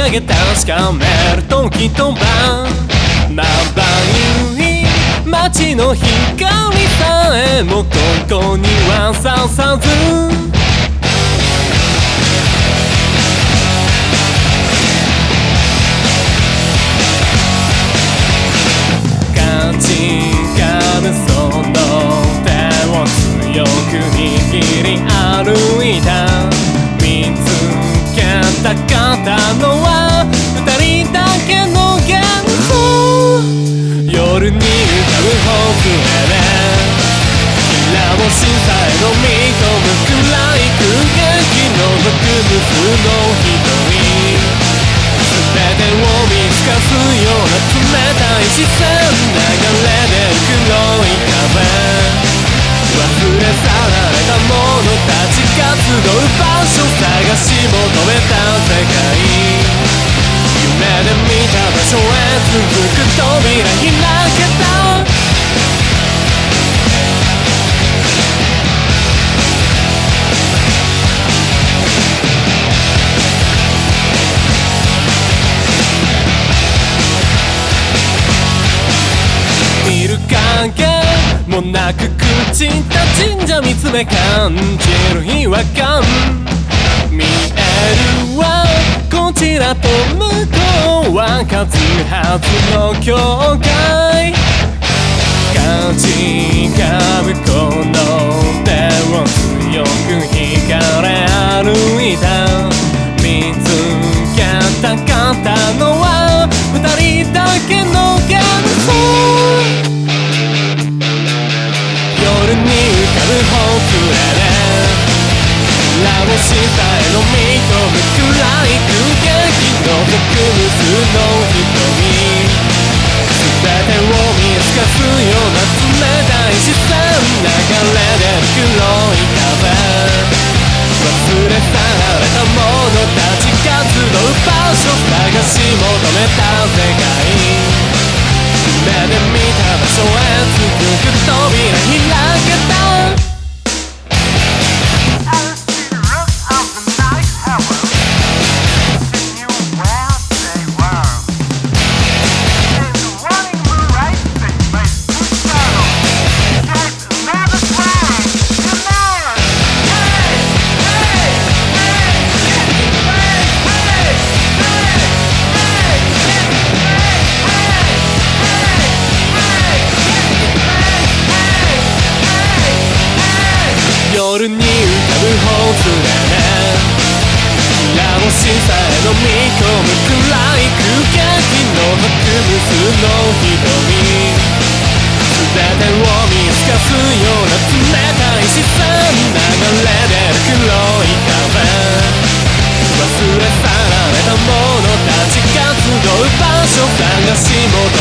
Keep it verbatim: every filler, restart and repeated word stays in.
だけ確かめる時と晩まばゆい街の光さえもここにはささず勝ちかむその手を強く握り歩いた見つけたかったのは二人だけの幻想夜に浮かぶほくれできら星さえ飲み込む暗い空気のぞく無数の瞳全てを見透かすような冷たい視線流れ出る黒い壁忘れ去られた者たちが集う場所探し求めた世界夢で見た場所へ続く扉開けた見る影もなく朽ちた神社見つめ感じる違和感見えるわこちらと向こうは数々の境界勝ちかむこの手を強く引かれ歩いた見つけたかったのは二人だけの幻想夜に浮かぶほくれでラボシさえ飲み込む暗い空気のぞく無数の瞳全てを見透かすような冷たい視線流れ出る黒い壁忘れ去られた者たちが集う場所探し求めた世界夢で見た場所へ続く扉開けた夜に浮かぶほつれでラボシさえ飲み込む暗い空気のぞく無数の瞳全てを見透かすような冷たい視線流れ出る黒い壁忘れ去られた者たちが集う場所探し求